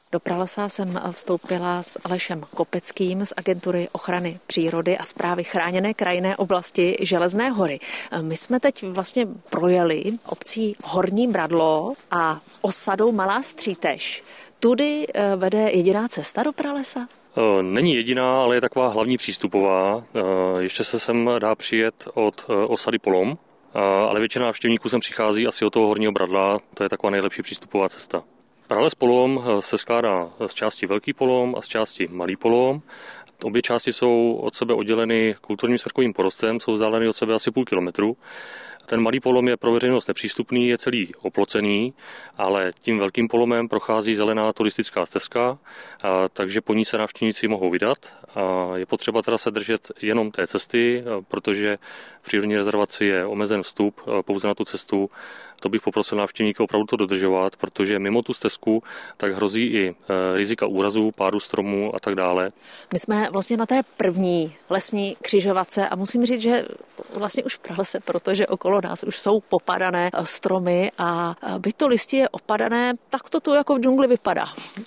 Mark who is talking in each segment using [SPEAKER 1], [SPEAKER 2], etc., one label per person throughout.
[SPEAKER 1] Do pralesa jsem vstoupila s Alešem Kopeckým z Agentury ochrany přírody a správy chráněné krajinné oblasti Železné hory. My jsme teď vlastně projeli obcí Horní Bradlo a osadou Malá Střítež. Tudy vede jediná cesta do pralesa?
[SPEAKER 2] Není jediná, ale je taková hlavní přístupová. Ještě se sem dá přijet od osady Polom, ale většina návštěvníků sem přichází asi od toho Horního Bradla, to je taková nejlepší přístupová cesta. Prales Polom se skládá z části Velký Polom a z části Malý Polom. Obě části jsou od sebe odděleny kulturním smrkovým porostem, jsou vzdáleny od sebe asi půl kilometru. Ten Malý Polom je pro veřejnost nepřístupný, je celý oplocený, ale tím Velkým Polomem prochází zelená turistická stezka, takže po ní se návštěvníci mohou vydat. Je potřeba teda se držet jenom té cesty, protože v přírodní rezervaci je omezen vstup pouze na tu cestu. To bych poprosil návštěvníky opravdu to dodržovat, protože mimo tu stezku tak hrozí i rizika úrazů, pádu stromů a tak dále.
[SPEAKER 1] My jsme vlastně na té první lesní křižovatce a musím říct, že vlastně už v pralese, protože okolo nás už jsou popadané stromy a byť to listí je opadané, tak to tu jako v džungli vypadá.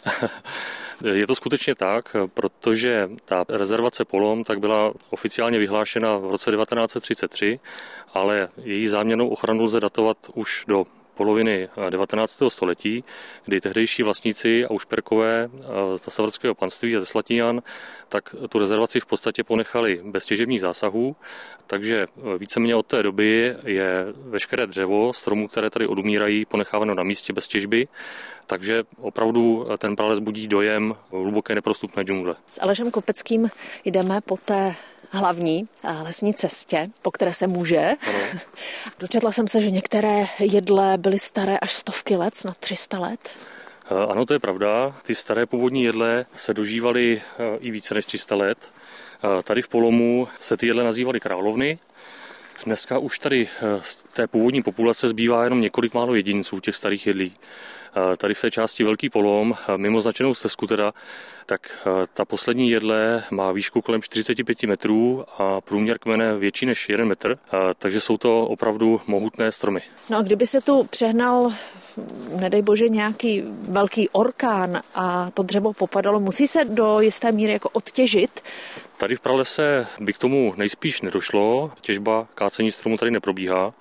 [SPEAKER 2] Je to skutečně tak, protože ta rezervace Polom tak byla oficiálně vyhlášena v roce 1933, ale její záměrnou ochranu lze datovat už do poloviny 19. století, kdy tehdejší vlastníci a ušperkové z Savrského panství a ze Slatíjan tak tu rezervaci v podstatě ponechali bez těžebních zásahů, takže víceméně od té doby je veškeré dřevo stromů, které tady odumírají, ponecháváno na místě bez těžby, takže opravdu ten prales budí dojem hluboké neprostupné džungle.
[SPEAKER 1] S Alešem Kopeckým jdeme po té hlavní lesní cestě, po které se může.
[SPEAKER 2] Ano.
[SPEAKER 1] Dočetla jsem se, že některé jedle byly staré až 100 let, snad 300 let.
[SPEAKER 2] Ano, to je pravda. Ty staré původní jedle se dožívaly i více než 300 let. Tady v Polomu se ty jedle nazývaly královny. Dneska už tady z té původní populace zbývá jenom několik málo jedinců těch starých jedlí. Tady v té části Velký Polom, mimo značenou stezku teda, tak ta poslední jedle má výšku kolem 45 metrů a průměr kmene větší než 1 metr, takže jsou to opravdu mohutné stromy.
[SPEAKER 1] No a kdyby se tu přehnal, nedej bože, nějaký velký orkán a to dřevo popadalo, musí se do jisté míry jako odtěžit?
[SPEAKER 2] Tady v pralese by k tomu nejspíš nedošlo, těžba, kácení stromů tady neprobíhá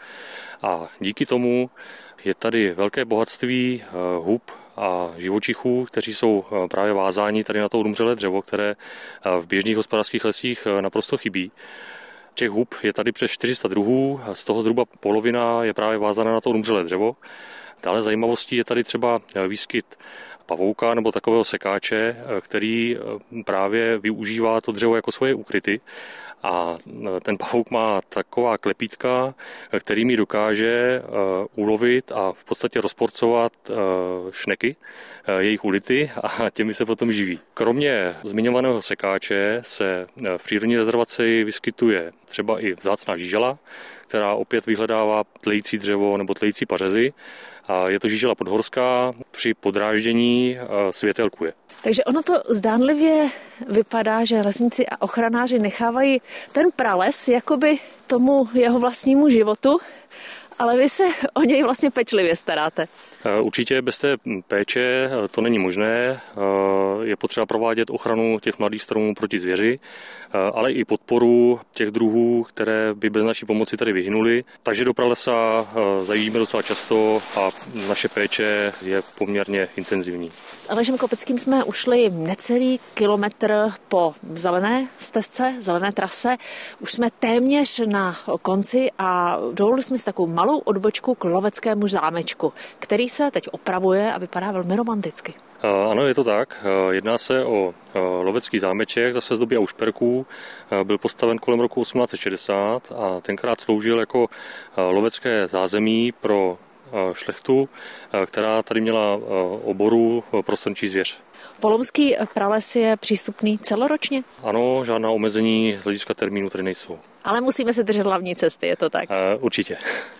[SPEAKER 2] a díky tomu je tady velké bohatství hub a živočichů, kteří jsou právě vázáni tady na to odumřelé dřevo, které v běžných hospodářských lesích naprosto chybí. Těch hub je tady přes 400 druhů, z toho zhruba polovina je právě vázána na to odumřelé dřevo. Dále zajímavostí je tady třeba výskyt pavouka nebo takového sekáče, který právě využívá to dřevo jako svoje úkryty. A ten pavouk má taková klepítka, kterými dokáže ulovit a v podstatě rozporcovat šneky, jejich ulity a těmi se potom živí. Kromě zmiňovaného sekáče se v přírodní rezervaci vyskytuje třeba i vzácná žížela, která opět vyhledává tlející dřevo nebo tlející pařezy. A je to žížela podhorská, při podráždění světelkuje.
[SPEAKER 1] Takže ono to zdánlivě vypadá, že lesníci a ochranáři nechávají ten prales jakoby tomu jeho vlastnímu životu, ale vy se o něj vlastně pečlivě staráte.
[SPEAKER 2] Určitě bez té péče to není možné. Je potřeba provádět ochranu těch mladých stromů proti zvěři, ale i podporu těch druhů, které by bez naší pomoci tady vyhynuly. Takže do pralesa zajíždíme docela často a naše péče je poměrně intenzivní.
[SPEAKER 1] S Alešem Kopeckým jsme ušli necelý kilometr po zelené stezce, zelené trase. Už jsme téměř na konci a dovolili jsme si takovou malou odbočku k loveckému zámečku, který se teď opravuje a vypadá velmi romanticky.
[SPEAKER 2] Ano, je to tak. Jedná se o lovecký zámeček, zase z doby Aušperků. Byl postaven kolem roku 1860 a tenkrát sloužil jako lovecké zázemí pro šlechtu, která tady měla oboru pro srnčí zvěř.
[SPEAKER 1] Polomský prales je přístupný celoročně?
[SPEAKER 2] Ano, žádná omezení z hlediska termínu tady nejsou.
[SPEAKER 1] Ale musíme se držet hlavní cesty, je to tak?
[SPEAKER 2] Určitě.